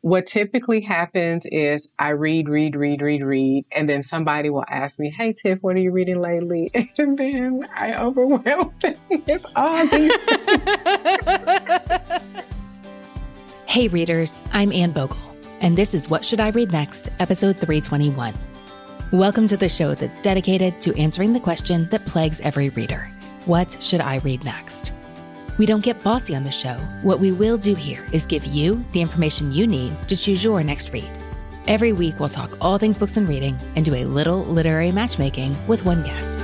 What typically happens is I read, and then somebody will ask me, "Hey, Tiff, what are you reading lately?" And then I overwhelm them with all these things. Hey, readers, I'm Anne Bogle, and this is What Should I Read Next, episode 321. Welcome to the show that's dedicated to answering the question that plagues every reader. What should I read next? We don't get bossy on the show. What we will do here is give you the information you need to choose your next read. Every week, we'll talk all things books and reading and do a little literary matchmaking with one guest.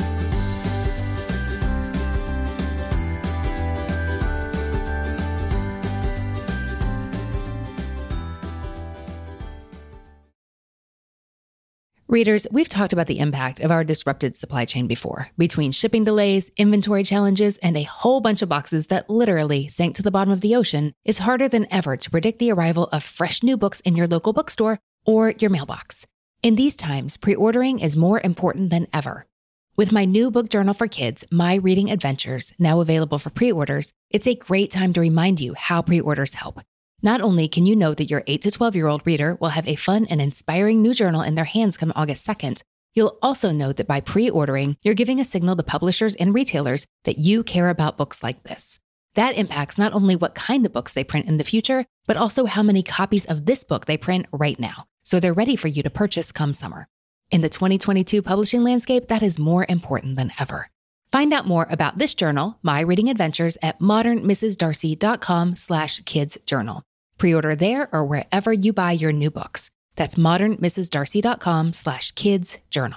Readers, we've talked about the impact of our disrupted supply chain before, between shipping delays, inventory challenges, and a whole bunch of boxes that literally sank to the bottom of the ocean. It's harder than ever to predict the arrival of fresh new books in your local bookstore or your mailbox. In these times, pre-ordering is more important than ever. With my new book journal for kids, My Reading Adventures, now available for pre-orders, it's a great time to remind you how pre-orders help. Not only can you know that your 8 to 12-year-old reader will have a fun and inspiring new journal in their hands come August 2nd, you'll also know that by pre-ordering, you're giving a signal to publishers and retailers that you care about books like this. That impacts not only what kind of books they print in the future, but also how many copies of this book they print right now, so they're ready for you to purchase come summer. In the 2022 publishing landscape, that is more important than ever. Find out more about this journal, My Reading Adventures, at modernmrsdarcy.com/kidsjournal. Pre-order there or wherever you buy your new books. That's modernmrsdarcy.com/kidsjournal.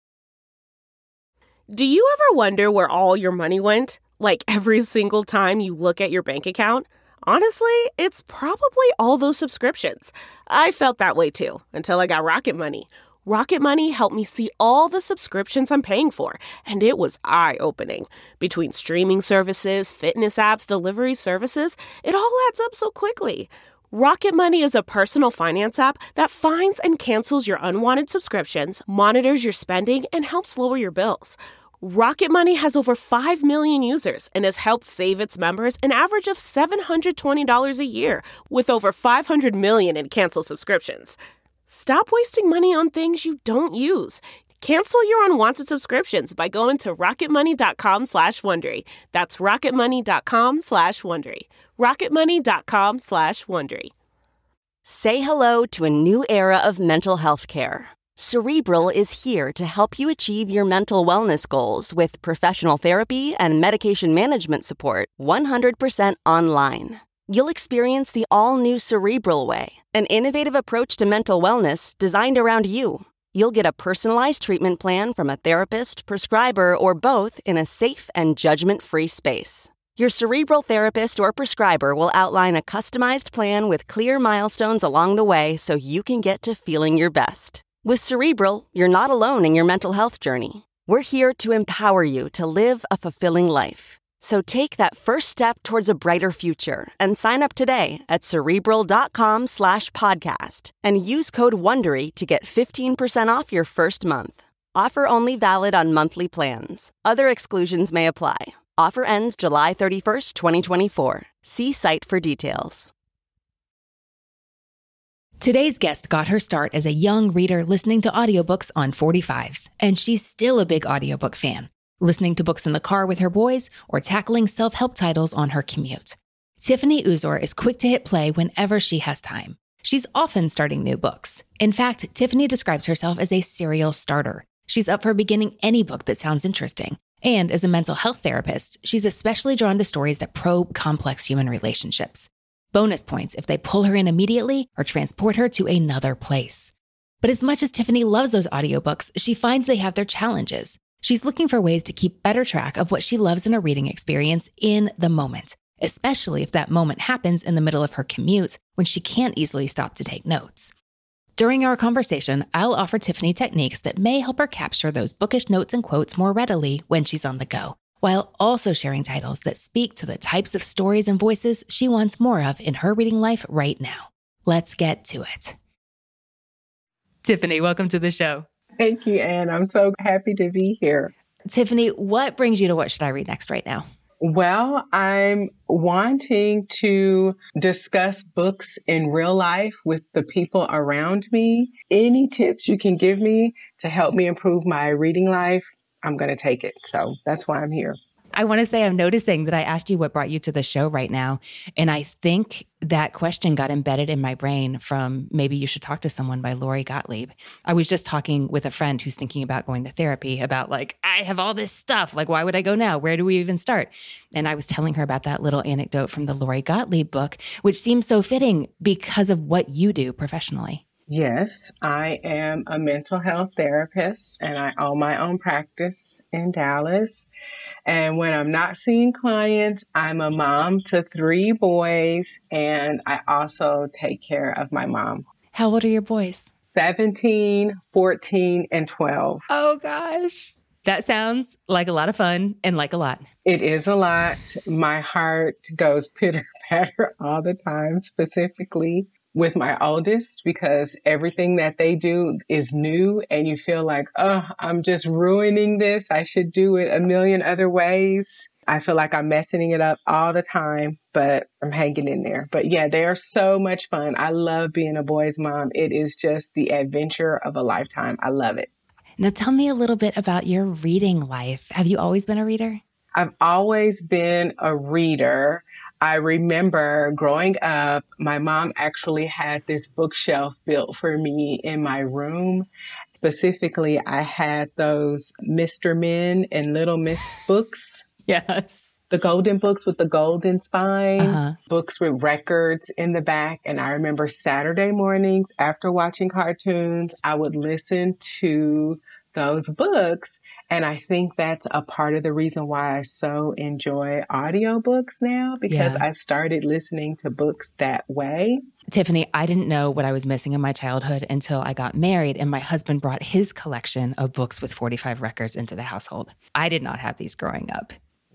Do you ever wonder where all your money went? Like every single time you look at your bank account? Honestly, it's probably all those subscriptions. I felt that way too, until I got Rocket Money. Rocket Money helped me see all the subscriptions I'm paying for, and it was eye-opening. Between streaming services, fitness apps, delivery services, it all adds up so quickly. Rocket Money is a personal finance app that finds and cancels your unwanted subscriptions, monitors your spending, and helps lower your bills. Rocket Money has over 5 million users and has helped save its members an average of $720 a year, with over 500 million in canceled subscriptions. Stop wasting money on things you don't use. Cancel your unwanted subscriptions by going to rocketmoney.com/Wondery. That's rocketmoney.com/Wondery. rocketmoney.com/Wondery. Say hello to a new era of mental health care. Cerebral is here to help you achieve your mental wellness goals with professional therapy and medication management support 100% online. You'll experience the all-new Cerebral Way, an innovative approach to mental wellness designed around you. You'll get a personalized treatment plan from a therapist, prescriber, or both in a safe and judgment-free space. Your Cerebral therapist or prescriber will outline a customized plan with clear milestones along the way so you can get to feeling your best. With Cerebral, you're not alone in your mental health journey. We're here to empower you to live a fulfilling life. So take that first step towards a brighter future and sign up today at Cerebral.com/podcast and use code WONDERY to get 15% off your first month. Offer only valid on monthly plans. Other exclusions may apply. Offer ends July 31st, 2024. See site for details. Today's guest got her start as a young reader listening to audiobooks on 45s, and she's still a big audiobook fan, listening to books in the car with her boys or tackling self-help titles on her commute. Tiffany Uzor is quick to hit play whenever she has time. She's often starting new books. In fact, Tiffany describes herself as a serial starter. She's up for beginning any book that sounds interesting. And as a mental health therapist, she's especially drawn to stories that probe complex human relationships. Bonus points if they pull her in immediately or transport her to another place. But as much as Tiffany loves those audiobooks, she finds they have their challenges. She's looking for ways to keep better track of what she loves in a reading experience in the moment, especially if that moment happens in the middle of her commute when she can't easily stop to take notes. During our conversation, I'll offer Tiffany techniques that may help her capture those bookish notes and quotes more readily when she's on the go, while also sharing titles that speak to the types of stories and voices she wants more of in her reading life right now. Let's get to it. Tiffany, welcome to the show. Thank you, Anne. I'm so happy to be here. Tiffany, what brings you to What Should I Read Next right now? Well, I'm wanting to discuss books in real life with the people around me. Any tips you can give me to help me improve my reading life, I'm going to take it. So that's why I'm here. I want to say I'm noticing that I asked you what brought you to the show right now. And I think that question got embedded in my brain from Maybe You Should Talk to Someone by Lori Gottlieb. I was just talking with a friend who's thinking about going to therapy about like, I have all this stuff. Like, why would I go now? Where do we even start? And I was telling her about that little anecdote from the Lori Gottlieb book, which seems so fitting because of what you do professionally. Yes, I am a mental health therapist and I own my own practice in Dallas. And when I'm not seeing clients, I'm a mom to 3 boys and I also take care of my mom. How old are your boys? 17, 14, and 12. Oh, gosh. That sounds like a lot of fun and like a lot. It is a lot. My heart goes pitter-patter all the time, specifically with my oldest, because everything that they do is new and you feel like, oh, I'm just ruining this. I should do it a million other ways. I feel like I'm messing it up all the time, but I'm hanging in there. But yeah, they are so much fun. I love being a boy's mom. It is just the adventure of a lifetime. I love it. Now tell me a little bit about your reading life. Have you always been a reader? I've always been a reader. I remember growing up, my mom actually had this bookshelf built for me in my room. Specifically, I had those Mr. Men and Little Miss books. Yes. The golden books with the golden spine, books with records in the back. And I remember Saturday mornings after watching cartoons, I would listen to those books. And I think that's a part of the reason why I so enjoy audiobooks now, because I started listening to books that way. Tiffany, I didn't know what I was missing in my childhood until I got married and my husband brought his collection of books with 45 records into the household. I did not have these growing up.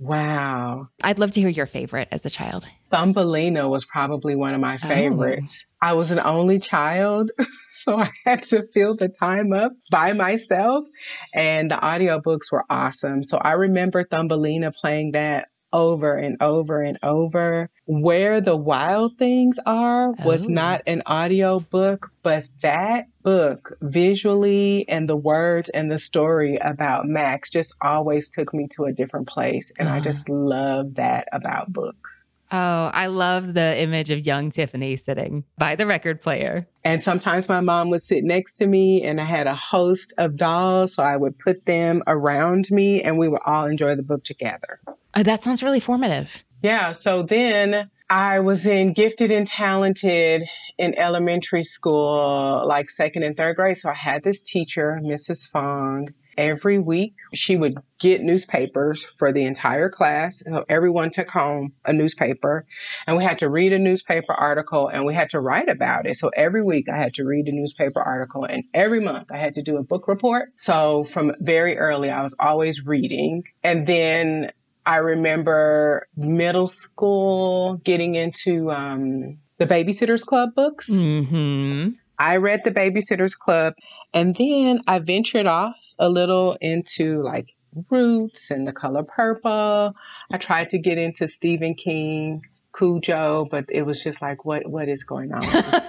Wow. I'd love to hear your favorite as a child. Thumbelina was probably one of my favorites. I was an only child, so I had to fill the time up by myself. And the audiobooks were awesome. So I remember Thumbelina playing that over and over and over. Where the Wild Things Are was not an audio book, but that book visually and the words and the story about Max just always took me to a different place. And I just love that about books. Oh, I love the image of young Tiffany sitting by the record player. And sometimes my mom would sit next to me and I had a host of dolls. So I would put them around me and we would all enjoy the book together. That sounds really formative. Yeah. So then I was in Gifted and Talented in elementary school, like 2nd and 3rd grade. So I had this teacher, Mrs. Fong. Every week, she would get newspapers for the entire class. So everyone took home a newspaper and we had to read a newspaper article and we had to write about it. So every week I had to read a newspaper article and every month I had to do a book report. So from very early, I was always reading. And then I remember middle school getting into the Babysitter's Club books. Mm-hmm. I read the Babysitter's Club and then I ventured off a little into like Roots and The Color Purple. I tried to get into Stephen King, Cujo, but it was just like, what is going on?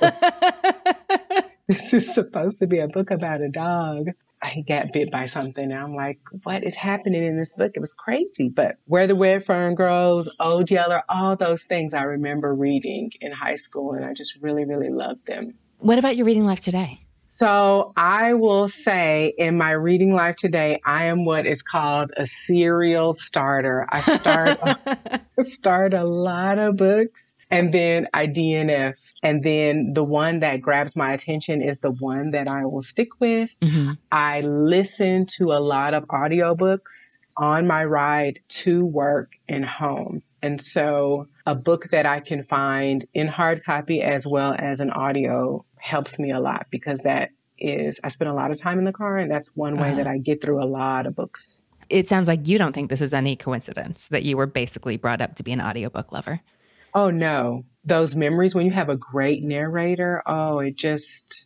This is supposed to be a book about a dog. He got bit by something. And I'm like, what is happening in this book? It was crazy. But Where the Red Fern Grows, Old Yeller, all those things I remember reading in high school. And I just really, really loved them. What about your reading life today? So I will say in my reading life today, I am what is called a serial starter. I start a lot of books and then I DNF. And then the one that grabs my attention is the one that I will stick with. Mm-hmm. I listen to a lot of audiobooks on my ride to work and home. And so a book that I can find in hard copy as well as an audio helps me a lot because I spend a lot of time in the car and that's one way that I get through a lot of books. It sounds like you don't think this is any coincidence that you were basically brought up to be an audiobook lover. Oh, no. Those memories when you have a great narrator, it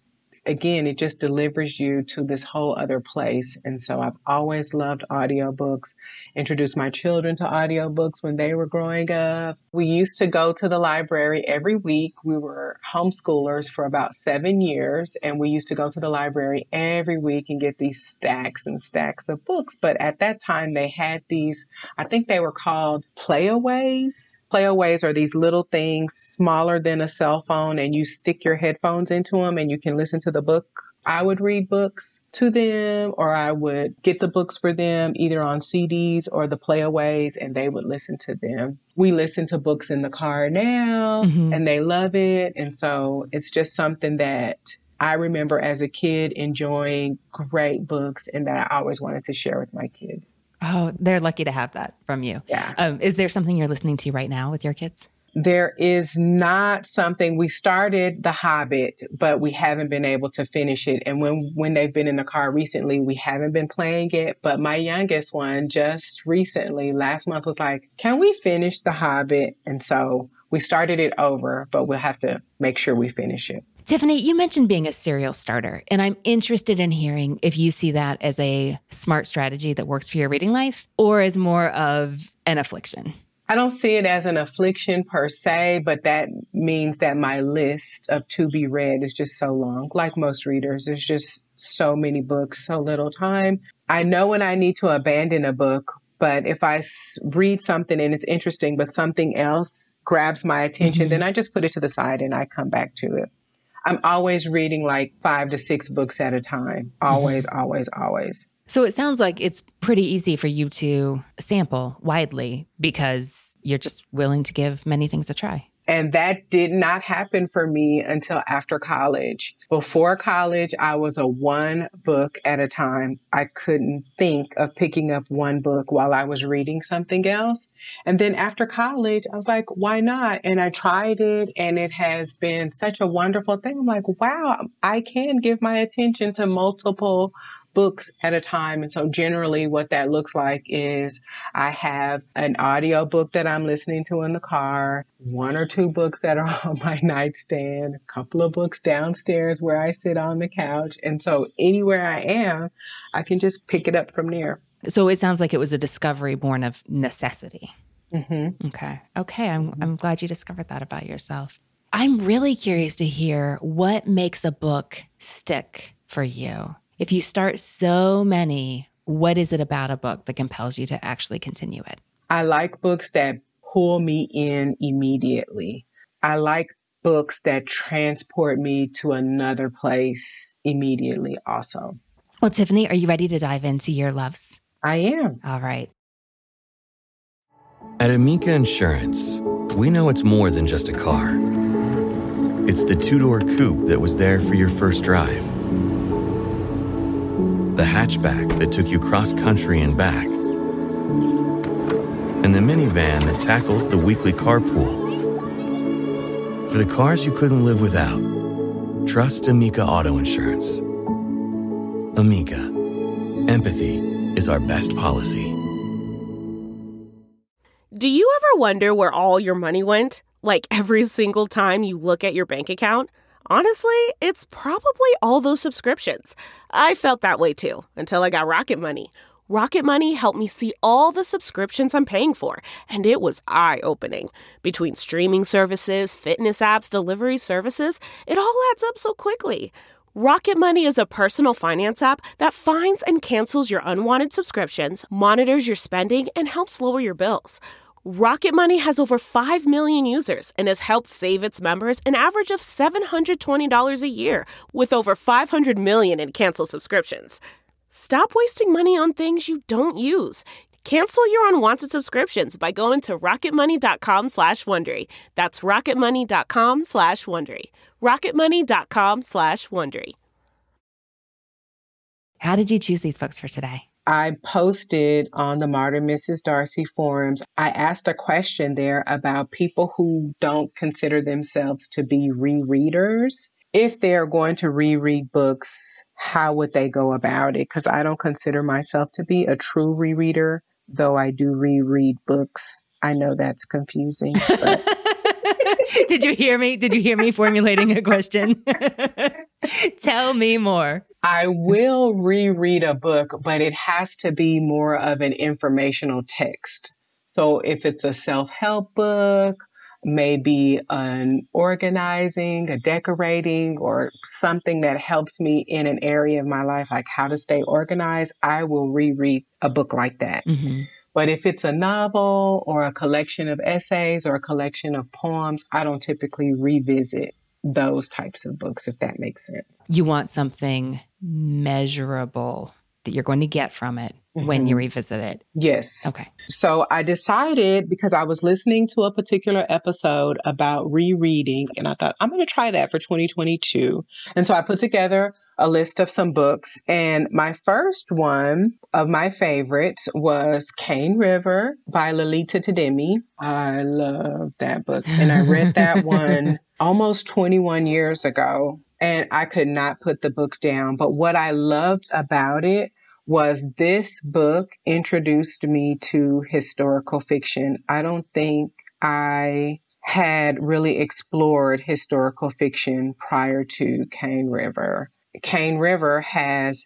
again, it just delivers you to this whole other place. And so I've always loved audiobooks, introduced my children to audiobooks when they were growing up. We used to go to the library every week. We were homeschoolers for about 7 years, and we used to go to the library every week and get these stacks and stacks of books. But at that time, they had these, I think they were called playaways. Playaways are these little things smaller than a cell phone, and you stick your headphones into them and you can listen to the book. I would read books to them, or I would get the books for them either on CDs or the playaways, and they would listen to them. We listen to books in the car now, and they love it. And so it's just something that I remember as a kid enjoying great books and that I always wanted to share with my kids. Oh, they're lucky to have that from you. Yeah. Is there something you're listening to right now with your kids? There is not something. We started The Hobbit, but we haven't been able to finish it. And when they've been in the car recently, we haven't been playing it. But my youngest one just recently, last month, was like, can we finish The Hobbit? And so we started it over, but we'll have to make sure we finish it. Tiffany, you mentioned being a serial starter, and I'm interested in hearing if you see that as a smart strategy that works for your reading life or as more of an affliction. I don't see it as an affliction per se, but that means that my list of to be read is just so long. Like most readers, there's just so many books, so little time. I know when I need to abandon a book, but if I read something and it's interesting, but something else grabs my attention, then I just put it to the side and I come back to it. I'm always reading like 5 to 6 books at a time. Always, always, always. So it sounds like it's pretty easy for you to sample widely because you're just willing to give many things a try. And that did not happen for me until after college. Before college, I was a one book at a time. I couldn't think of picking up one book while I was reading something else. And then after college, I was like, why not? And I tried it, and it has been such a wonderful thing. I'm like, wow, I can give my attention to multiple books at a time. And so generally what that looks like is I have an audio book that I'm listening to in the car, 1 or 2 books that are on my nightstand, a couple of books downstairs where I sit on the couch. And so anywhere I am, I can just pick it up from there. So it sounds like it was a discovery born of necessity. Mm-hmm. Okay. I'm glad you discovered that about yourself. I'm really curious to hear what makes a book stick for you. If you start so many, what is it about a book that compels you to actually continue it? I like books that pull me in immediately. I like books that transport me to another place immediately also. Well, Tiffany, are you ready to dive into your loves? I am. All right. At Amica Insurance, we know it's more than just a car. It's the 2-door coupe that was there for your first drive. The hatchback that took you cross-country and back, and the minivan that tackles the weekly carpool. For the cars you couldn't live without, trust Amica Auto Insurance. Amica, empathy is our best policy. Do you ever wonder where all your money went? Like every single time you look at your bank account? Honestly, it's probably all those subscriptions. I felt that way too, until I got Rocket Money. Rocket Money helped me see all the subscriptions I'm paying for, and it was eye-opening. Between streaming services, fitness apps, delivery services, it all adds up so quickly. Rocket Money is a personal finance app that finds and cancels your unwanted subscriptions, monitors your spending, and helps lower your bills. Rocket Money has over 5 million users and has helped save its members an average of $720 a year, with over 500 million in canceled subscriptions. Stop wasting money on things you don't use. Cancel your unwanted subscriptions by going to rocketmoney.com/Wondery. That's rocketmoney.com/Wondery. rocketmoney.com/Wondery. How did you choose these books for today? I posted on the Modern Mrs. Darcy forums. I asked a question there about people who don't consider themselves to be rereaders. If they're going to reread books, how would they go about it? Because I don't consider myself to be a true rereader, though I do reread books. I know that's confusing. But... Did you hear me? Did you hear me formulating a question? Tell me more. I will reread a book, but it has to be more of an informational text. So if it's a self-help book, maybe an organizing, a decorating, or something that helps me in an area of my life, like how to stay organized, I will reread a book like that. Mm-hmm. But if it's a novel or a collection of essays or a collection of poems, I don't typically revisit those types of books, if that makes sense. You want something measurable that you're going to get from it when you revisit it. Yes. Okay. So I decided, because I was listening to a particular episode about rereading, and I thought, I'm going to try that for 2022. And so I put together a list of some books. And my first one of my favorites was Cane River by Lolita Tademi. I love that book. And I read that one almost 21 years ago, and I could not put the book down. But what I loved about it was this book introduced me to historical fiction. I don't think I had really explored historical fiction prior to Cane River. Cane River has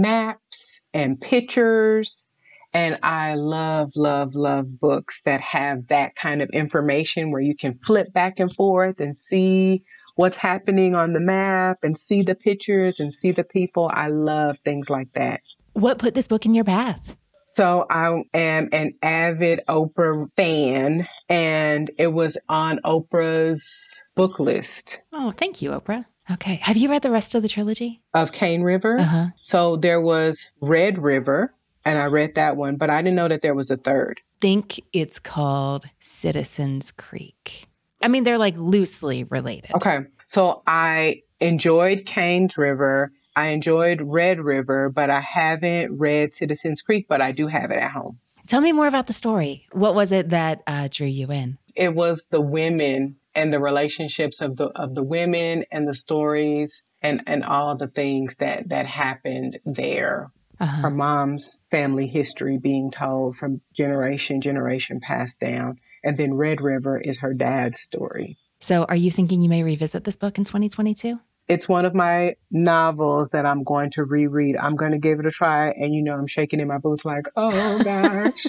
maps and pictures, and I love, love, love books that have that kind of information where you can flip back and forth and see what's happening on the map and see the pictures and see the people. I love things like that. What put this book in your path? So I am an avid Oprah fan, and it was on Oprah's book list. Oh, thank you, Oprah. Okay. Have you read the rest of the trilogy? Of Cane River? Uh-huh. So there was Red River, and I read that one, but I didn't know that there was a third. Think it's called Citizens Creek. I mean, they're like loosely related. Okay. So I enjoyed Cane's River. I enjoyed Red River, but I haven't read Citizens Creek, but I do have it at home. Tell me more about the story. What was it that drew you in? It was the women and the relationships of the women and the stories and all the things that happened there. Uh-huh. Her mom's family history being told from generation passed down. And then Red River is her dad's story. So are you thinking you may revisit this book in 2022? It's one of my novels that I'm going to reread. I'm going to give it a try. And, I'm shaking in my boots like, oh, gosh.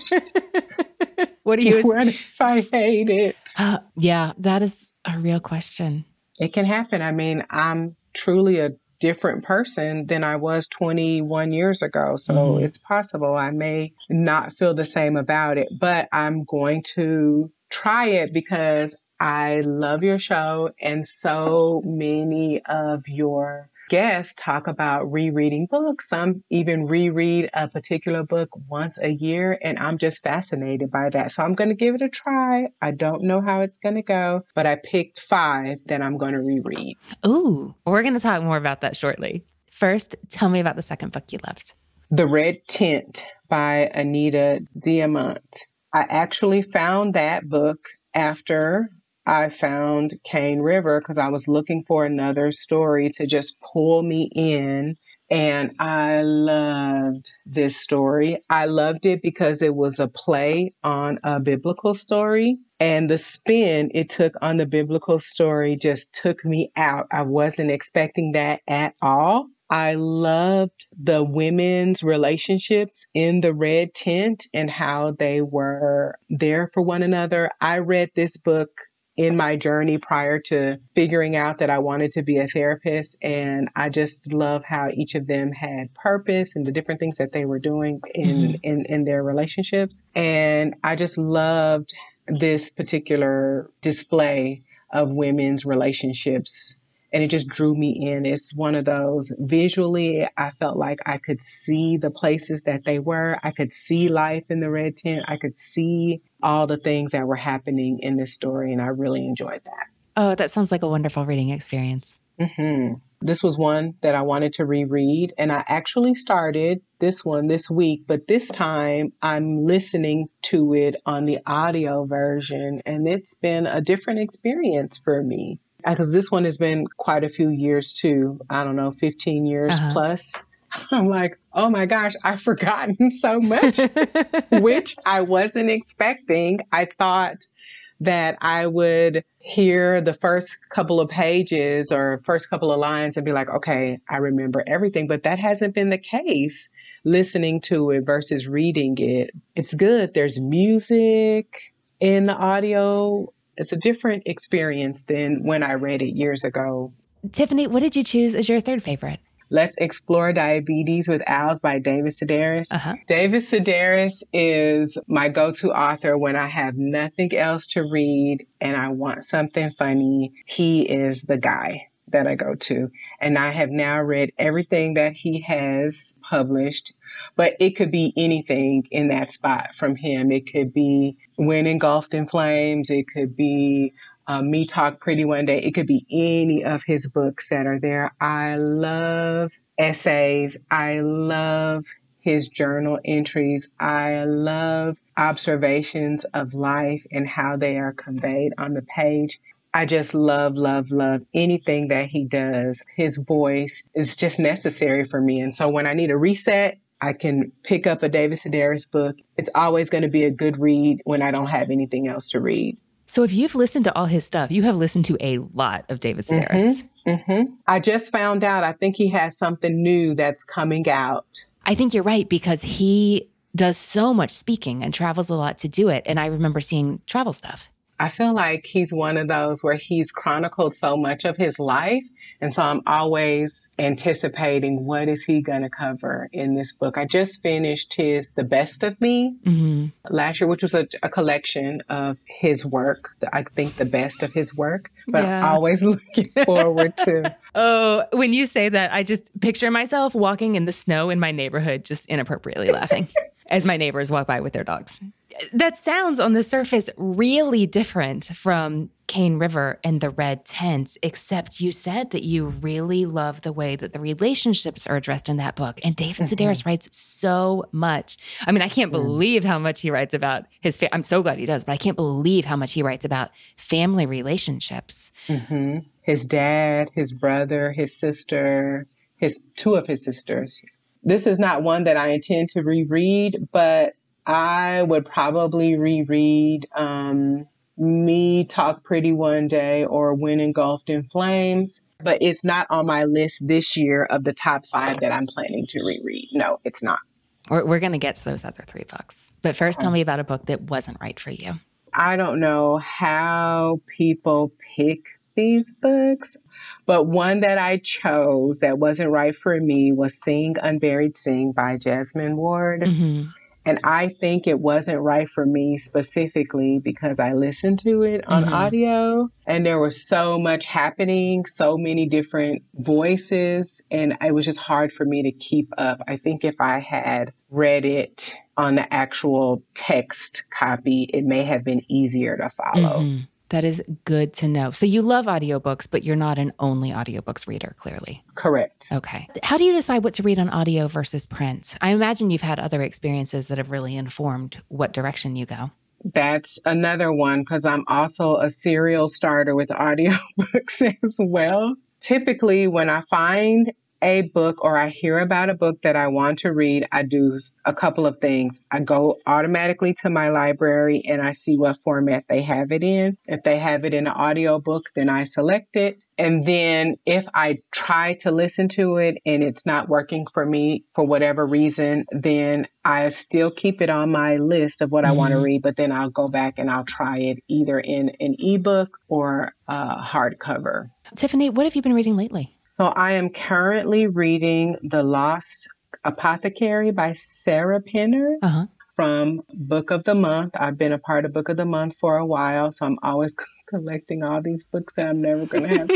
What do you... What if I hate it? Yeah, that is a real question. It can happen. I mean, I'm truly a different person than I was 21 years ago. So it's possible I may not feel the same about it, but I'm going to try it because I love your show, and so many of your guests talk about rereading books. Some even reread a particular book once a year, and I'm just fascinated by that. So I'm going to give it a try. I don't know how it's going to go, but I picked 5 that I'm going to reread. Ooh, we're going to talk more about that shortly. First, tell me about the second book you loved. The Red Tent by Anita Diamant. I actually found that book after I found Cane River because I was looking for another story to just pull me in. And I loved this story. I loved it because it was a play on a biblical story. And the spin it took on the biblical story just took me out. I wasn't expecting that at all. I loved the women's relationships in the Red Tent and how they were there for one another. I read this book in my journey prior to figuring out that I wanted to be a therapist. And I just love how each of them had purpose and the different things that they were doing in their relationships. And I just loved this particular display of women's relationships. And it just drew me in. It's one of those visually, I felt like I could see the places that they were. I could see life in the Red Tent. I could see all the things that were happening in this story. And I really enjoyed that. Oh, that sounds like a wonderful reading experience. This was one that I wanted to reread. And I actually started this one this week, but this time I'm listening to it on the audio version. And it's been a different experience for me. Because this one has been quite a few years too. I don't know, 15 years plus. I'm like, oh my gosh, I've forgotten so much, which I wasn't expecting. I thought that I would hear the first couple of pages or first couple of lines and be like, okay, I remember everything. But that hasn't been the case listening to it versus reading it. It's good. There's music in the audio. It's a different experience than when I read it years ago. Tiffany, what did you choose as your third favorite? Let's Explore Diabetes with Owls by David Sedaris. David Sedaris is my go-to author when I have nothing else to read and I want something funny. He is the guy that I go to. And I have now read everything that he has published, but it could be anything in that spot from him. It could be When Engulfed in Flames. It could be Me Talk Pretty One Day. It could be any of his books that are there. I love essays. I love his journal entries. I love observations of life and how they are conveyed on the page. I just love, love, love anything that he does. His voice is just necessary for me. And so when I need a reset, I can pick up a David Sedaris book. It's always going to be a good read when I don't have anything else to read. So if you've listened to all his stuff, you have listened to a lot of David Sedaris. I just found out, I think he has something new that's coming out. I think you're right, because he does so much speaking and travels a lot to do it. And I remember seeing travel stuff. I feel like he's one of those where he's chronicled so much of his life. And so I'm always anticipating what is he going to cover in this book. I just finished his The Best of Me last year, which was a collection of his work. I think the best of his work, but I'm always looking forward to. Oh, when you say that, I just picture myself walking in the snow in my neighborhood, just inappropriately laughing as my neighbors walk by with their dogs. That sounds on the surface really different from Cane River and the Red Tent, except you said that you really love the way that the relationships are addressed in that book. And David Sedaris writes so much. I mean, I can't believe how much he writes about his I'm so glad he does, but I can't believe how much he writes about family relationships. His dad, his brother, his sister, two of his sisters. This is not one that I intend to reread, but I would probably reread Me Talk Pretty One Day or When Engulfed in Flames. But it's not on my list this year of the top 5 that I'm planning to reread. No, it's not. We're going to get to those other 3 books. But first, tell me about a book that wasn't right for you. I don't know how people pick these books, but one that I chose that wasn't right for me was Sing Unburied Sing by Jasmine Ward. And I think it wasn't right for me specifically because I listened to it on audio and there was so much happening, so many different voices, and it was just hard for me to keep up. I think if I had read it on the actual text copy, it may have been easier to follow. That is good to know. So you love audiobooks, but you're not an only audiobooks reader, clearly. Correct. Okay. How do you decide what to read on audio versus print? I imagine you've had other experiences that have really informed what direction you go. That's another one because I'm also a serial starter with audiobooks as well. Typically, when I find a book or I hear about a book that I want to read, I do a couple of things. I go automatically to my library and I see what format they have it in. If they have it in an audiobook, then I select it. And then if I try to listen to it and it's not working for me for whatever reason, then I still keep it on my list of what I want to read, but then I'll go back and I'll try it either in an ebook or a hardcover. Tiffany, what have you been reading lately? So I am currently reading The Lost Apothecary by Sarah Penner from Book of the Month. I've been a part of Book of the Month for a while, so I'm always collecting all these books that I'm never going to have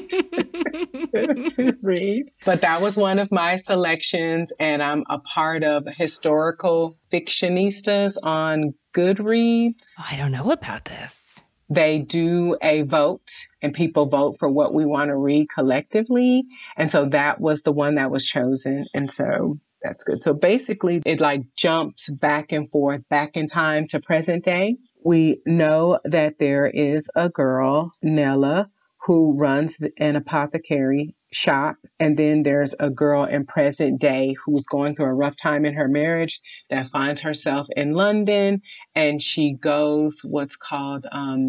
time to read. But that was one of my selections, and I'm a part of Historical Fictionistas on Goodreads. Oh, I don't know about this. They do a vote and people vote for what we want to read collectively. And so that was the one that was chosen. And so that's good. So basically it like jumps back and forth, back in time to present day. We know that there is a girl, Nella, who runs an apothecary shop. And then there's a girl in present day who's going through a rough time in her marriage that finds herself in London, and she goes what's called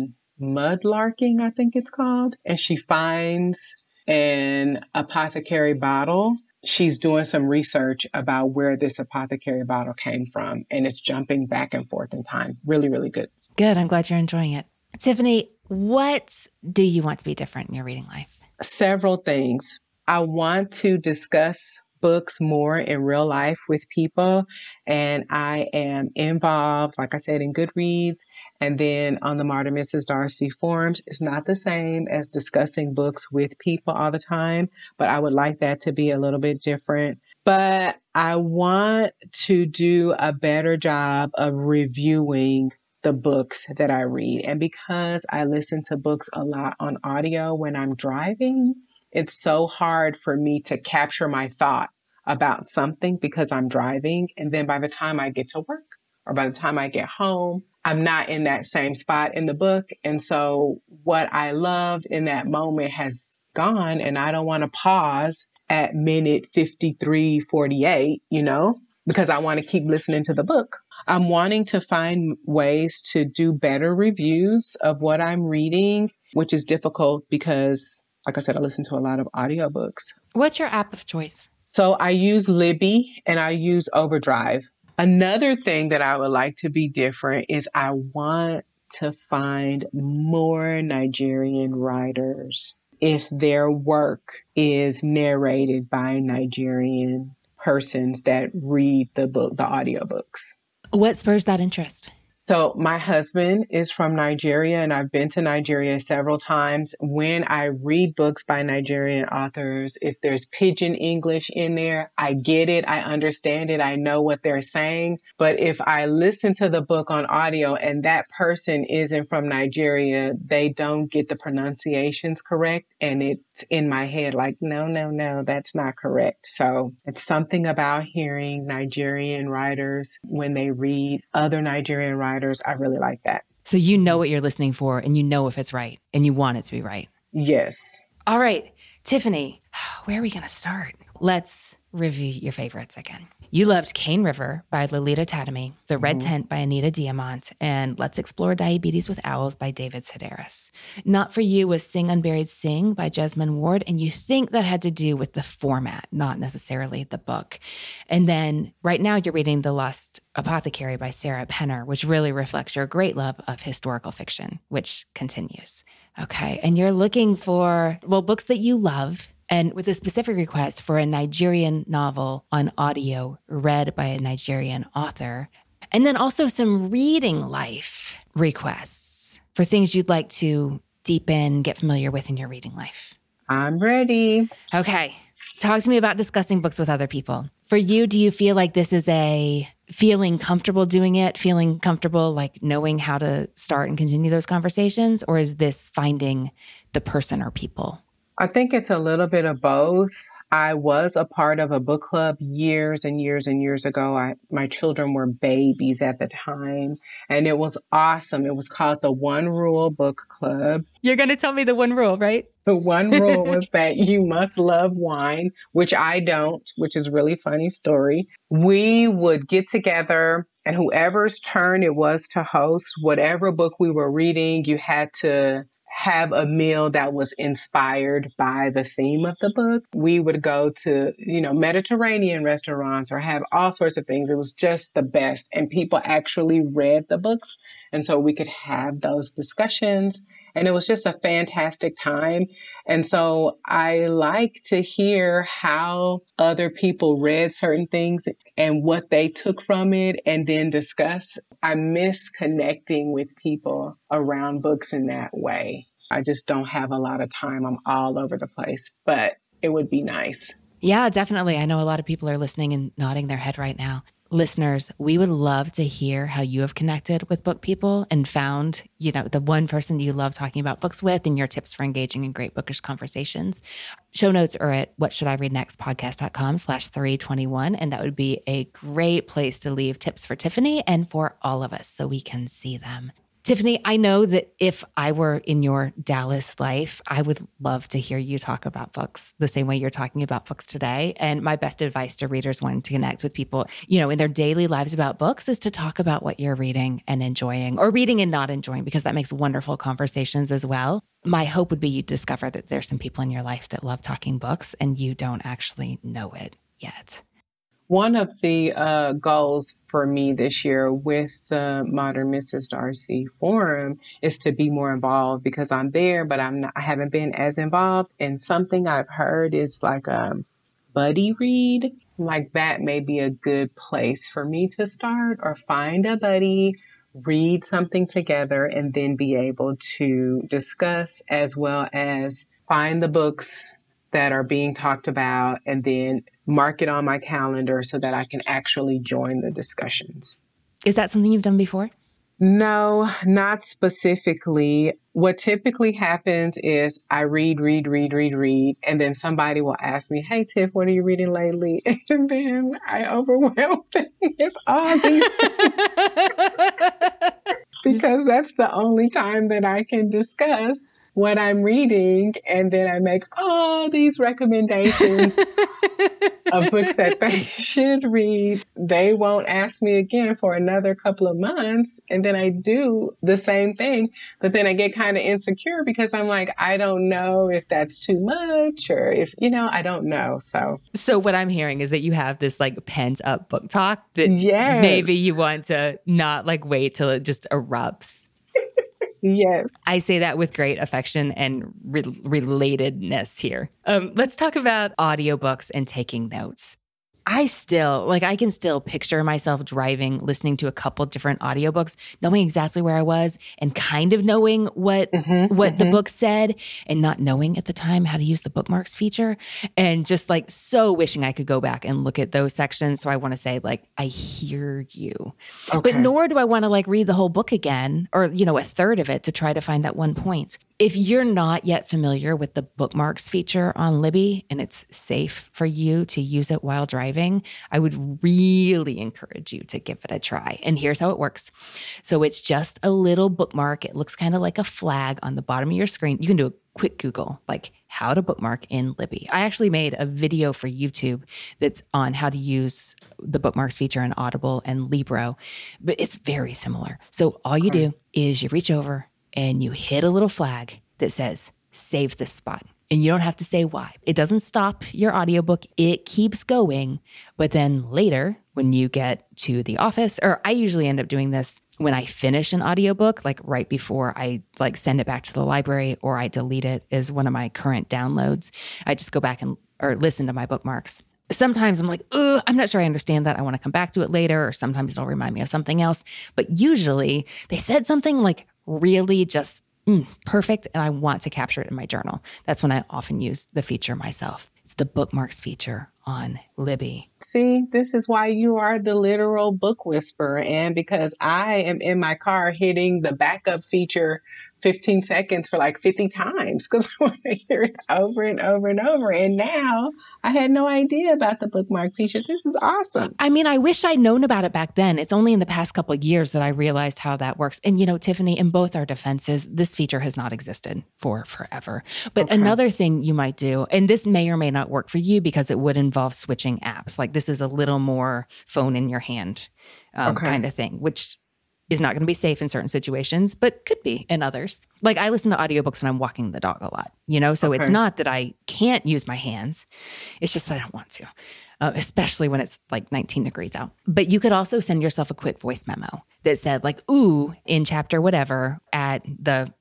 mudlarking, I think it's called. And she finds an apothecary bottle. She's doing some research about where this apothecary bottle came from, and it's jumping back and forth in time. Really, really good. Good. I'm glad you're enjoying it. Tiffany, what do you want to be different in your reading life? Several things. I want to discuss books more in real life with people, and I am involved, like I said, in Goodreads, and then on the Marta Mrs. Darcy forums. It's not the same as discussing books with people all the time, but I would like that to be a little bit different. But I want to do a better job of reviewing the books that I read. And because I listen to books a lot on audio when I'm driving, it's so hard for me to capture my thought about something because I'm driving. And then by the time I get to work or by the time I get home, I'm not in that same spot in the book. And so what I loved in that moment has gone, and I don't want to pause at minute 53:48, because I want to keep listening to the book. I'm wanting to find ways to do better reviews of what I'm reading, which is difficult because, like I said, I listen to a lot of audiobooks. What's your app of choice? So I use Libby and I use Overdrive. Another thing that I would like to be different is I want to find more Nigerian writers if their work is narrated by Nigerian persons that read the audiobooks. What spurs that interest? So my husband is from Nigeria, and I've been to Nigeria several times. When I read books by Nigerian authors, if there's pidgin English in there, I get it. I understand it. I know what they're saying. But if I listen to the book on audio and that person isn't from Nigeria, they don't get the pronunciations correct. And it's in my head like, no, that's not correct. So it's something about hearing Nigerian writers when they read other Nigerian writers. I really like that. So you know what you're listening for, and you know if it's right, and you want it to be right. Yes. All right, Tiffany, where are we going to start? Let's review your favorites again. You loved Cane River by Lolita Tatamy, The Red Tent by Anita Diamant, and Let's Explore Diabetes with Owls by David Sedaris. Not for You was Sing Unburied Sing by Jesmyn Ward, and you think that had to do with the format, not necessarily the book. And then right now you're reading The Lost Apothecary by Sarah Penner, which really reflects your great love of historical fiction, which continues. Okay, and you're looking for, books that you love, and with a specific request for a Nigerian novel on audio read by a Nigerian author. And then also some reading life requests for things you'd like to deepen, get familiar with in your reading life. I'm ready. Okay. Talk to me about discussing books with other people. For you, do you feel like this is a feeling comfortable doing it, feeling comfortable like knowing how to start and continue those conversations? Or is this finding the person or people? I think it's a little bit of both. I was a part of a book club years and years and years ago. My children were babies at the time, and it was awesome. It was called the One Rule Book Club. You're going to tell me the one rule, right? The one rule was that you must love wine, which I don't, which is a really funny story. We would get together, and whoever's turn it was to host whatever book we were reading, you had to have a meal that was inspired by the theme of the book. We would go to, Mediterranean restaurants or have all sorts of things. It was just the best. And people actually read the books. And so we could have those discussions. And it was just a fantastic time. And so I like to hear how other people read certain things and what they took from it and then discuss. I miss connecting with people around books in that way. I just don't have a lot of time. I'm all over the place, but it would be nice. Yeah, definitely. I know a lot of people are listening and nodding their head right now. Listeners, we would love to hear how you have connected with book people and found, the one person you love talking about books with and your tips for engaging in great bookish conversations. Show notes are at whatshouldireadnextpodcast.com/321. And that would be a great place to leave tips for Tiffany and for all of us so we can see them. Tiffany, I know that if I were in your Dallas life, I would love to hear you talk about books the same way you're talking about books today. And my best advice to readers wanting to connect with people, in their daily lives about books is to talk about what you're reading and enjoying, or reading and not enjoying, because that makes wonderful conversations as well. My hope would be you discover that there's some people in your life that love talking books and you don't actually know it yet. One of the goals for me this year with the Modern Mrs. Darcy Forum is to be more involved, because I'm there, but I haven't been as involved. And something I've heard is like a buddy read. Like that may be a good place for me to start, or find a buddy, read something together, and then be able to discuss, as well as find the books that are being talked about and then mark it on my calendar so that I can actually join the discussions. Is that something you've done before? No, not specifically. What typically happens is I read, and then somebody will ask me, "Hey, Tiff, what are you reading lately?" And then I overwhelm them with all these because that's the only time that I can discuss what I'm reading. And then I make all these recommendations of books that they should read. They won't ask me again for another couple of months. And then I do the same thing. But then I get kind of insecure because I'm like, I don't know if that's too much, or if, I don't know. So what I'm hearing is that you have this like pent up book talk that yes. Maybe you want to not like wait till it just erupts. Yes. I say that with great affection and relatedness here. Let's talk about audiobooks and taking notes. I can still picture myself driving, listening to a couple different audiobooks, knowing exactly where I was and kind of knowing what the book said, and not knowing at the time how to use the bookmarks feature, and just like so wishing I could go back and look at those sections. So I want to say like, I hear you, but nor do I want to like read the whole book again, or, a third of it to try to find that one point. If you're not yet familiar with the bookmarks feature on Libby and it's safe for you to use it while driving, I would really encourage you to give it a try. And here's how it works. So it's just a little bookmark. It looks kind of like a flag on the bottom of your screen. You can do a quick Google, like how to bookmark in Libby. I actually made a video for YouTube that's on how to use the bookmarks feature in Audible and Libro, but it's very similar. So all you do is you reach over and you hit a little flag that says, save this spot. And you don't have to say why. It doesn't stop your audiobook. It keeps going. But then later, when you get to the office, or I usually end up doing this when I finish an audiobook, like right before I like send it back to the library, or I delete it as one of my current downloads. I just go back or listen to my bookmarks. Sometimes I'm like, I'm not sure I understand that. I want to come back to it later. Or sometimes it'll remind me of something else. But usually they said something like really just perfect, and I want to capture it in my journal. That's when I often use the feature myself. It's the bookmarks feature on Libby. See, this is why you are the literal book whisperer. And because I am in my car hitting the backup feature 15 seconds for like 50 times because I want to hear it over and over and over. And now I had no idea about the bookmark feature. This is awesome. I mean, I wish I'd known about it back then. It's only in the past couple of years that I realized how that works. And, Tiffany, in both our defenses, this feature has not existed for forever. But another thing you might do, and this may or may not work for you because it would involve switching apps. Like this is a little more phone in your hand kind of thing, which is not going to be safe in certain situations, but could be in others. Like I listen to audiobooks when I'm walking the dog a lot, so it's not that I can't use my hands. It's just that I don't want to, especially when it's like 19 degrees out. But you could also send yourself a quick voice memo that said like, ooh, in chapter whatever at the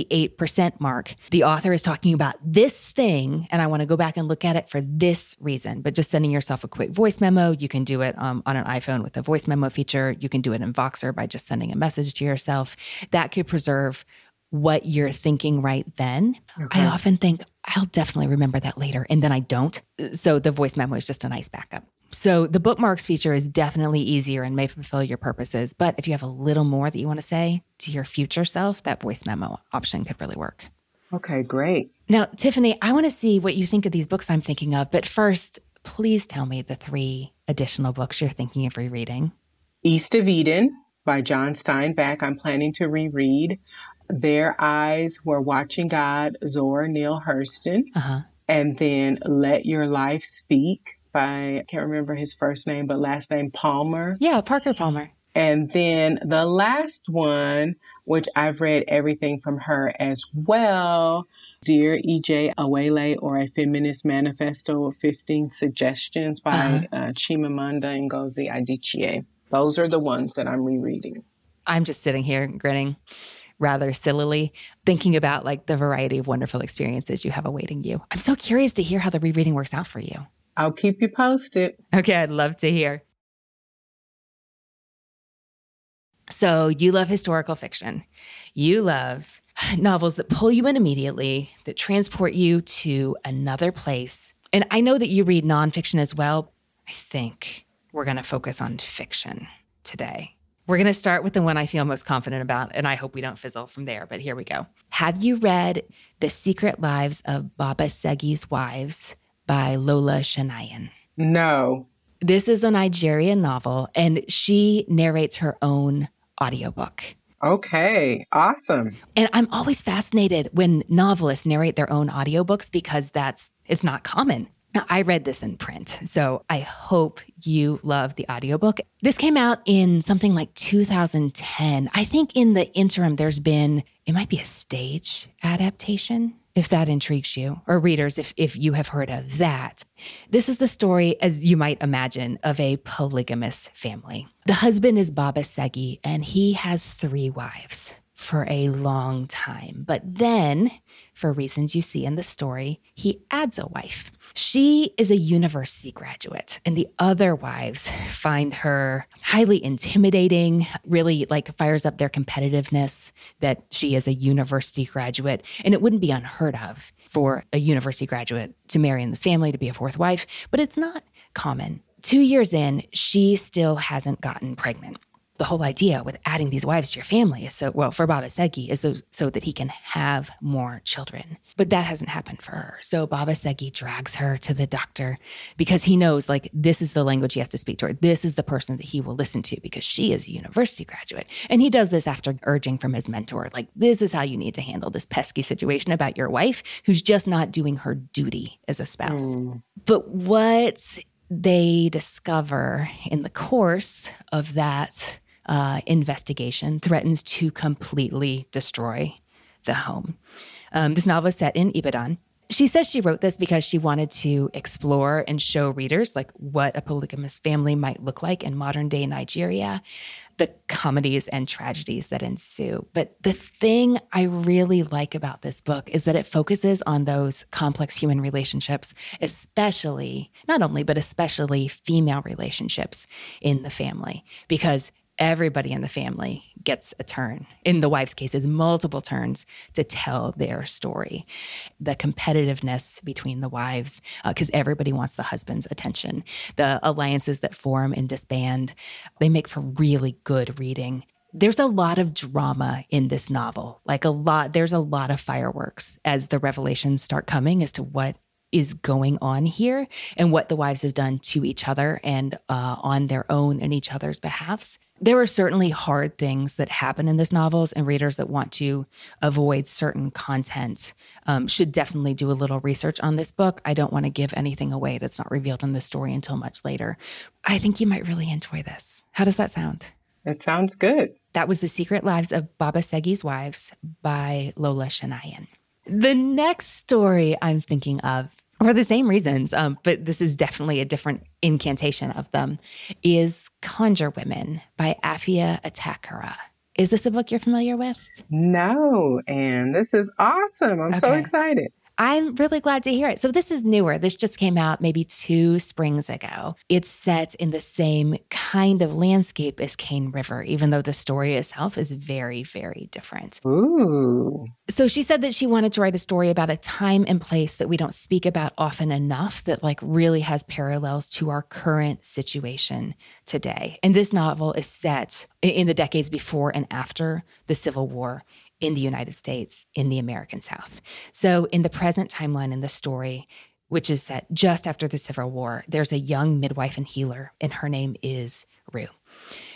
58% mark, the author is talking about this thing, and I want to go back and look at it for this reason. But just sending yourself a quick voice memo, you can do it on an iPhone with the voice memo feature. You can do it in Voxer by just sending a message to yourself. That could preserve what you're thinking right then. I often think, I'll definitely remember that later, and then I don't. So the voice memo is just a nice backup. So the bookmarks feature is definitely easier and may fulfill your purposes. But if you have a little more that you want to say to your future self, that voice memo option could really work. Okay, great. Now, Tiffany, I want to see what you think of these books I'm thinking of. But first, please tell me the 3 additional books you're thinking of rereading. East of Eden, by John Steinbeck, I'm planning to reread. Their Eyes Were Watching God, Zora Neale Hurston. And then Let Your Life Speak by, I can't remember his first name, but last name Palmer. Yeah, Parker Palmer. And then the last one, which I've read everything from her as well, Dear E.J. Awele, or A Feminist Manifesto of 15 Suggestions by Chimamanda Ngozi Adichie. Those are the ones that I'm rereading. I'm just sitting here grinning rather sillily, thinking about like the variety of wonderful experiences you have awaiting you. I'm so curious to hear how the rereading works out for you. I'll keep you posted. Okay, I'd love to hear. So you love historical fiction. You love novels that pull you in immediately, that transport you to another place. And I know that you read nonfiction as well. I think we're going to focus on fiction today. We're going to start with the one I feel most confident about, and I hope we don't fizzle from there, but here we go. Have you read The Secret Lives of Baba Segi's Wives by Lola Shanayan? No. This is a Nigerian novel, and she narrates her own audiobook. Okay, awesome. And I'm always fascinated when novelists narrate their own audiobooks because it's not common. Now, I read this in print, so I hope you love the audiobook. This came out in something like 2010. I think in the interim, it might be a stage adaptation, if that intrigues you, or readers, if you have heard of that. This is the story, as you might imagine, of a polygamous family. The husband is Baba Segi, and he has 3 wives for a long time. But then, for reasons you see in the story, he adds a wife. She is a university graduate, and the other wives find her highly intimidating, really fires up their competitiveness that she is a university graduate. And it wouldn't be unheard of for a university graduate to marry in this family, to be a 4th wife, but it's not common. 2 years in, she still hasn't gotten pregnant. The whole idea with adding these wives to your family is for Baba Segi, is so that he can have more children. But that hasn't happened for her. So Baba Segi drags her to the doctor because he knows this is the language he has to speak to her. This is the person that he will listen to because she is a university graduate. And he does this after urging from his mentor, this is how you need to handle this pesky situation about your wife who's just not doing her duty as a spouse. But what they discover in the course of that investigation threatens to completely destroy the home. This novel is set in Ibadan. She says she wrote this because she wanted to explore and show readers what a polygamous family might look like in modern day Nigeria, the comedies and tragedies that ensue. But the thing I really like about this book is that it focuses on those complex human relationships, especially female relationships in the family, because everybody in the family gets a turn. In the wife's case, it's multiple turns to tell their story. The competitiveness between the wives, because everybody wants the husband's attention. The alliances that form and disband, they make for really good reading. There's a lot of drama in this novel. There's a lot of fireworks as the revelations start coming as to what is going on here and what the wives have done to each other and on their own and each other's behalves. There are certainly hard things that happen in this novels, and readers that want to avoid certain content should definitely do a little research on this book. I don't want to give anything away that's not revealed in the story until much later. I think you might really enjoy this. How does that sound? It sounds good. That was The Secret Lives of Baba Segi's Wives by Lola Shanayan. The next story I'm thinking of, for the same reasons, but this is definitely a different incantation of them, is Conjure Women by Afia Atakara. Is this a book you're familiar with? No, and this is awesome. I'm so excited. I'm really glad to hear it. So this is newer. This just came out maybe 2 springs ago. It's set in the same kind of landscape as Cane River, even though the story itself is very, very different. Ooh. So she said that she wanted to write a story about a time and place that we don't speak about often enough that really has parallels to our current situation today. And this novel is set in the decades before and after the Civil War in the United States, in the American South. So in the present timeline in the story, which is set just after the Civil War, there's a young midwife and healer, and her name is Rue.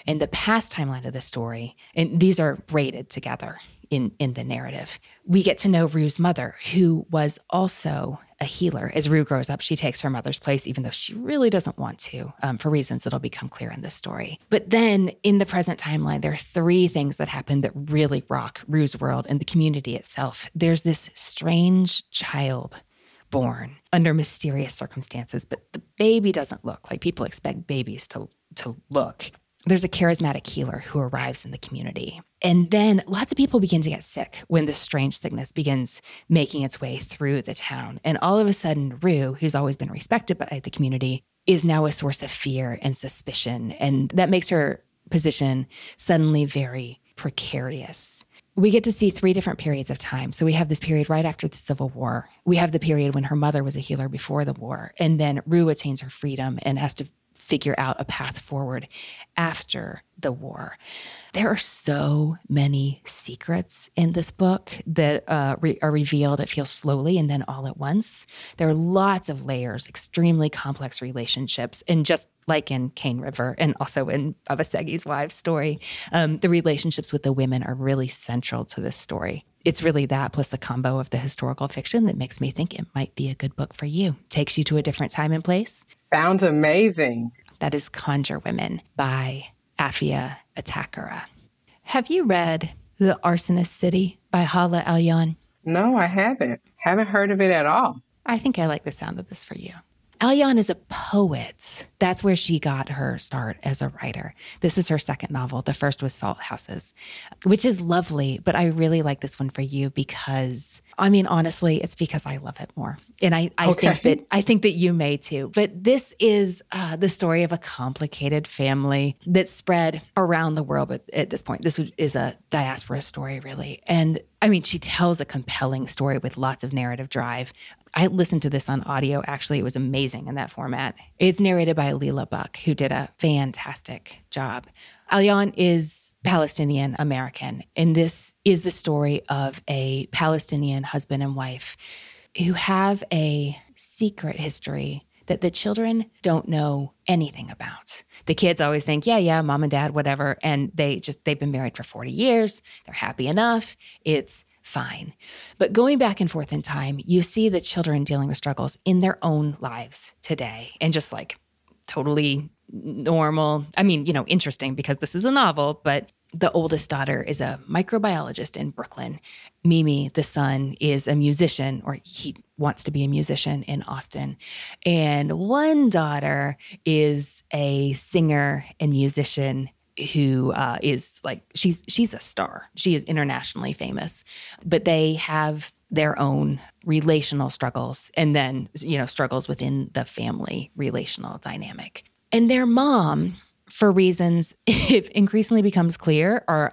In the past timeline of the story, and these are braided together in the narrative, we get to know Rue's mother, who was also a healer. As Rue grows up, she takes her mother's place, even though she really doesn't want to, for reasons that'll become clear in this story. But then in the present timeline, there are 3 things that happen that really rock Rue's world and the community itself. There's this strange child born under mysterious circumstances, but the baby doesn't look like people expect babies to look. There's a charismatic healer who arrives in the community. And then lots of people begin to get sick when this strange sickness begins making its way through the town. And all of a sudden, Rue, who's always been respected by the community, is now a source of fear and suspicion. And that makes her position suddenly very precarious. We get to see 3 different periods of time. So we have this period right after the Civil War. We have the period when her mother was a healer before the war. And then Rue attains her freedom and has to figure out a path forward after the war. There are so many secrets in this book that are revealed, it feels slowly and then all at once. There are lots of layers, extremely complex relationships. And just like in Cane River and also in Baba Segi's Wives story, the relationships with the women are really central to this story. It's really that plus the combo of the historical fiction that makes me think it might be a good book for you. Takes you to a different time and place. Sounds amazing. That is Conjure Women by Afia Atakara. Have you read The Arsonist City by Hala Alyan? No, I haven't. Haven't heard of it at all. I think I like the sound of this for you. Alyan is a poet. That's where she got her start as a writer. This is her second novel. The first was Salt Houses, which is lovely, but I really like this one for you because, I mean, honestly, it's because I love it more. And I think that you may too. But this is the story of a complicated family that's spread around the world. But at this point, this is a diaspora story, really. And I mean, she tells a compelling story with lots of narrative drive. I listened to this on audio. Actually, it was amazing in that format. It's narrated by Leela Buck, who did a fantastic job. Alyan is Palestinian American, and this is the story of a Palestinian husband and wife who have a secret history that the children don't know anything about. The kids always think, yeah, mom and dad, whatever. And they've been married for 40 years. They're happy enough. It's fine. But going back and forth in time, you see the children dealing with struggles in their own lives today and just like totally normal. I mean, interesting because this is a novel, but the oldest daughter is a microbiologist in Brooklyn. Mimi, the son, is a musician, or he wants to be a musician in Austin. And one daughter is a singer and musician who is like, she's a star. She is internationally famous, but they have their own relational struggles and then, struggles within the family relational dynamic. And their mom, for reasons it increasingly becomes clear or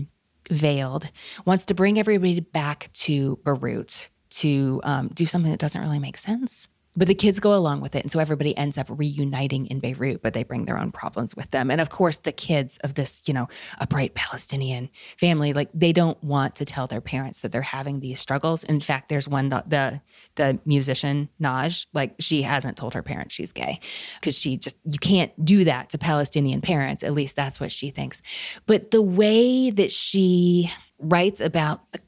veiled, wants to bring everybody back to Beirut to do something that doesn't really make sense. But the kids go along with it. And so everybody ends up reuniting in Beirut, but they bring their own problems with them. And of course, the kids of this, a bright Palestinian family, like they don't want to tell their parents that they're having these struggles. In fact, there's one, the musician, Naj, like she hasn't told her parents she's gay because you can't do that to Palestinian parents. At least that's what she thinks. But the way that she writes about the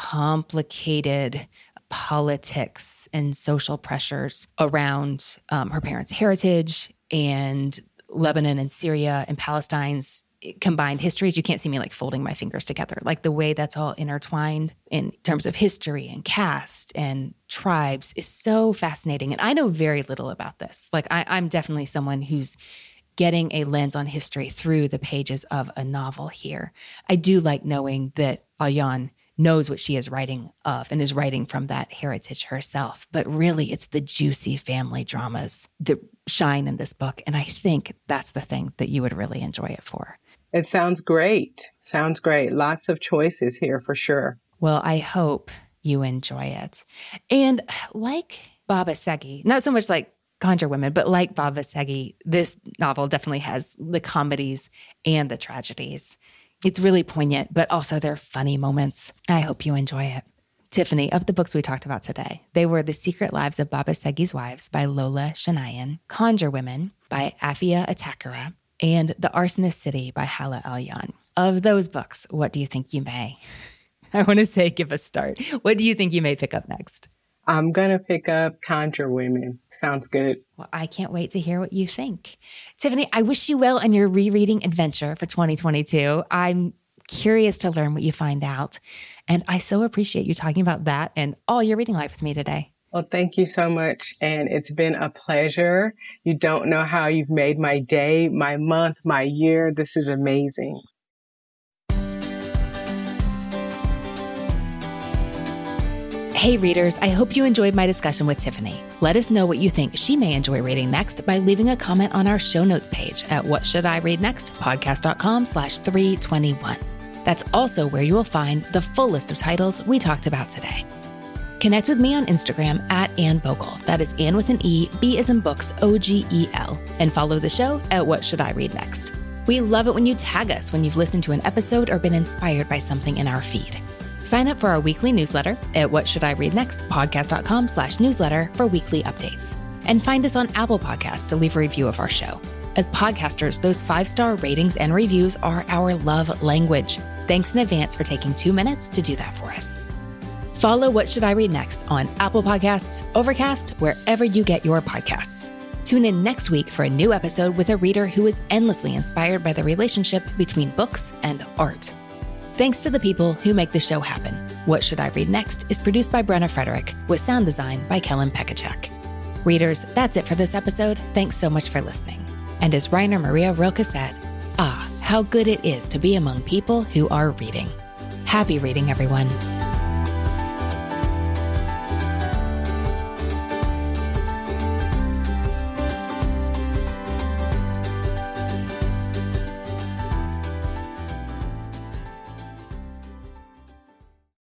complicated politics and social pressures around her parents' heritage and Lebanon and Syria and Palestine's combined histories. You can't see me like folding my fingers together. Like the way that's all intertwined in terms of history and caste and tribes is so fascinating. And I know very little about this. Like I'm definitely someone who's getting a lens on history through the pages of a novel here. I do like knowing that Alyan knows what she is writing of and is writing from that heritage herself. But really, it's the juicy family dramas that shine in this book. And I think that's the thing that you would really enjoy it for. It sounds great. Sounds great. Lots of choices here for sure. Well, I hope you enjoy it. And like Baba Segi, not so much like Conjure Women, but like Baba Segi, this novel definitely has the comedies and the tragedies. It's really poignant, but also there are funny moments. I hope you enjoy it. Tiffany, of the books we talked about today, they were The Secret Lives of Baba Segi's Wives by Lola Shanayan, Conjure Women by Afia Atakara, and The Arsonist City by Hala Al-Yan. Of those books, what do you think you may? I want to say give a start. What do you think you may pick up next? I'm going to pick up Conjure Women. Sounds good. Well, I can't wait to hear what you think. Tiffany, I wish you well on your rereading adventure for 2022. I'm curious to learn what you find out. And I so appreciate you talking about that and all your reading life with me today. Well, thank you so much. And it's been a pleasure. You don't know how you've made my day, my month, my year. This is amazing. Hey readers, I hope you enjoyed my discussion with Tiffany. Let us know what you think she may enjoy reading next by leaving a comment on our show notes page at whatshouldireadnextpodcast.com/321. That's also where you will find the full list of titles we talked about today. Connect with me on Instagram at Anne Bogel. That is Anne with an E, B as in books, OGEL. And follow the show at What Should I Read Next. We love it when you tag us when you've listened to an episode or been inspired by something in our feed. Sign up for our weekly newsletter at whatshouldireadnextpodcast.com/newsletter for weekly updates. And find us on Apple Podcasts to leave a review of our show. As podcasters, those 5-star ratings and reviews are our love language. Thanks in advance for taking 2 minutes to do that for us. Follow What Should I Read Next on Apple Podcasts, Overcast, wherever you get your podcasts. Tune in next week for a new episode with a reader who is endlessly inspired by the relationship between books and art. Thanks to the people who make the show happen. What Should I Read Next is produced by Brenna Frederick with sound design by Kellen Pekacek. Readers, that's it for this episode. Thanks so much for listening. And as Rainer Maria Rilke said, how good it is to be among people who are reading. Happy reading, everyone.